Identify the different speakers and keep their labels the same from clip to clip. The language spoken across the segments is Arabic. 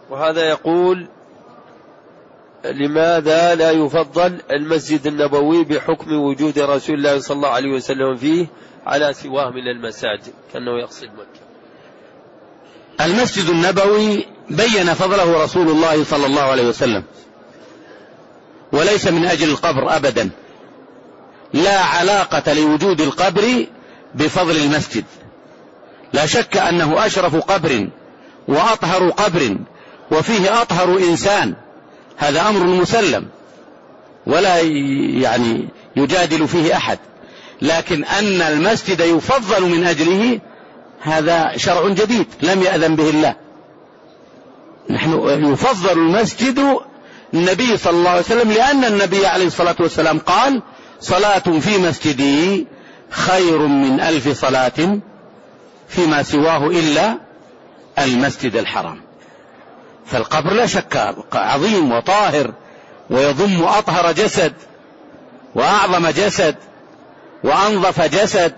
Speaker 1: وهذا يقول: لماذا لا يفضل المسجد النبوي بحكم وجود رسول الله صلى الله عليه وسلم فيه على سواه من المساجد؟ كأنه يقصد مكة.
Speaker 2: المسجد النبوي بين فضله رسول الله صلى الله عليه وسلم، وليس من أجل القبر أبدا، لا علاقة لوجود القبر بفضل المسجد. لا شك أنه أشرف قبر وأطهر قبر وفيه أطهر إنسان، هذا أمر مسلم ولا يجادل فيه أحد، لكن أن المسجد يفضل من أجله هذا شرع جديد لم يأذن به الله. نحن يفضل المسجد النبي صلى الله عليه وسلم، لأن النبي عليه الصلاة والسلام قال: صلاة في مسجدي خير من 1000 صلاة فيما سواه إلا المسجد الحرام. فالقبر لا شك عظيم وطاهر، ويضم أطهر جسد وأعظم جسد وأنظف جسد،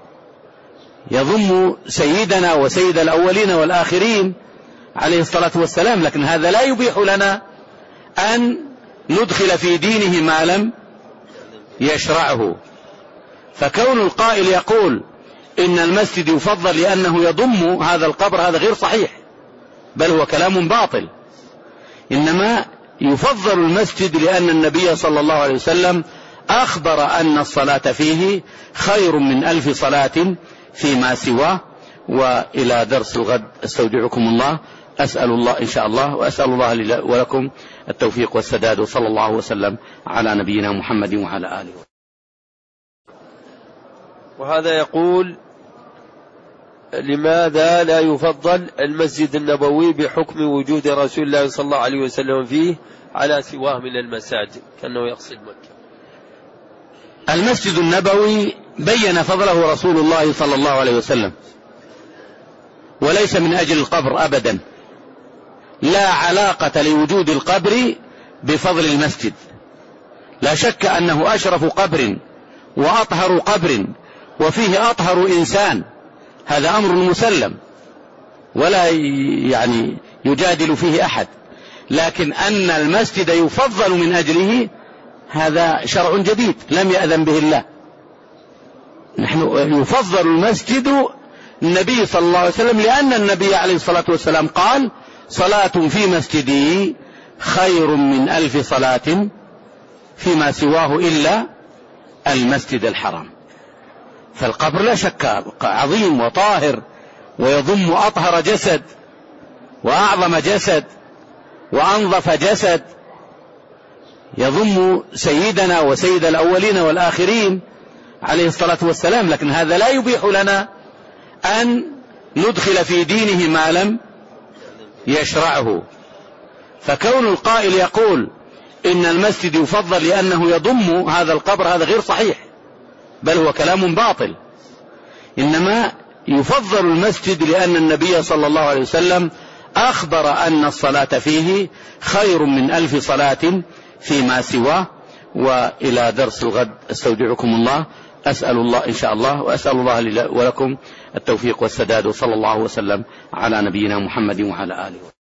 Speaker 2: يضم سيدنا وسيد الأولين والآخرين عليه الصلاة والسلام. لكن هذا لا يبيح لنا أن ندخل في دينه ما لم يشرعه. فكون القائل يقول إن المسجد يفضل لأنه يضم هذا القبر، هذا غير صحيح، بل هو كلام باطل. إنما يفضل المسجد لأن النبي صلى الله عليه وسلم أخبر أن الصلاة فيه خير من 1000 صلاة فيما سواه. وإلى درس الغد استودعكم الله، أسأل الله إن شاء الله، وأسأل الله لي ولكم التوفيق والسداد، وصلى الله وسلم على نبينا محمد وعلى آله.
Speaker 1: وهذا يقول: لماذا لا يفضل المسجد النبوي بحكم وجود رسول الله صلى الله عليه وسلم فيه على سواه من المساجد؟ كأنه يقصد مكة.
Speaker 2: المسجد النبوي بين فضله رسول الله صلى الله عليه وسلم، وليس من أجل القبر أبدا، لا علاقة لوجود القبر بفضل المسجد. لا شك أنه أشرف قبر وأطهر قبر وفيه أطهر إنسان، هذا أمر مسلم ولا يجادل فيه أحد. لكن أن المسجد يفضل من أجله هذا شرع جديد لم يأذن به الله. نحن يفضل المسجد النبي صلى الله عليه وسلم، لأن النبي عليه الصلاة والسلام قال: صلاة في مسجدي خير من 1000 صلاة فيما سواه إلا المسجد الحرام. فالقبر لا شك عظيم وطاهر، ويضم أطهر جسد وأعظم جسد وأنظف جسد، يضم سيدنا وسيد الأولين والآخرين عليه الصلاة والسلام. لكن هذا لا يبيح لنا أن ندخل في دينه ما لم يشرعه. فكون القائل يقول إن المسجد يفضل لأنه يضم هذا القبر، هذا غير صحيح، بل هو كلام باطل. إنما يفضل المسجد لأن النبي صلى الله عليه وسلم أخبر أن الصلاة فيه خير من 1000 صلاة فيما سواه. وإلى درس الغد استودعكم الله، أسأل الله إن شاء الله، وأسأل الله لي ولكم التوفيق والسداد، وصلى الله وسلم على نبينا محمد وعلى آله.